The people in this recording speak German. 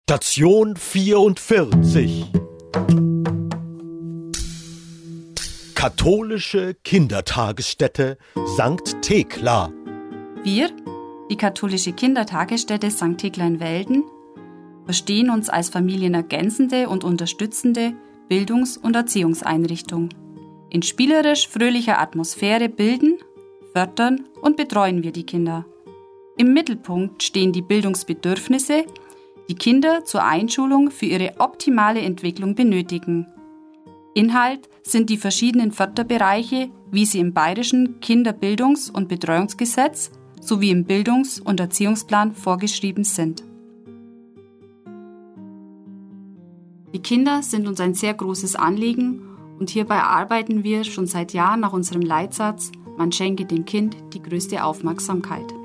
Station 44. Katholische Kindertagesstätte St. Thekla. Wir, die katholische Kindertagesstätte St. Thekla in Velden, verstehen uns als familienergänzende und unterstützende Bildungs- und Erziehungseinrichtung. In spielerisch-fröhlicher Atmosphäre bilden, fördern und betreuen wir die Kinder. Im Mittelpunkt stehen die Bildungsbedürfnisse, die Kinder zur Einschulung für ihre optimale Entwicklung benötigen. Inhalt sind die verschiedenen Förderbereiche, wie sie im Bayerischen Kinderbildungs- und Betreuungsgesetz sowie im Bildungs- und Erziehungsplan vorgeschrieben sind. Die Kinder sind uns ein sehr großes Anliegen und hierbei arbeiten wir schon seit Jahren nach unserem Leitsatz: Man schenke dem Kind die größte Aufmerksamkeit.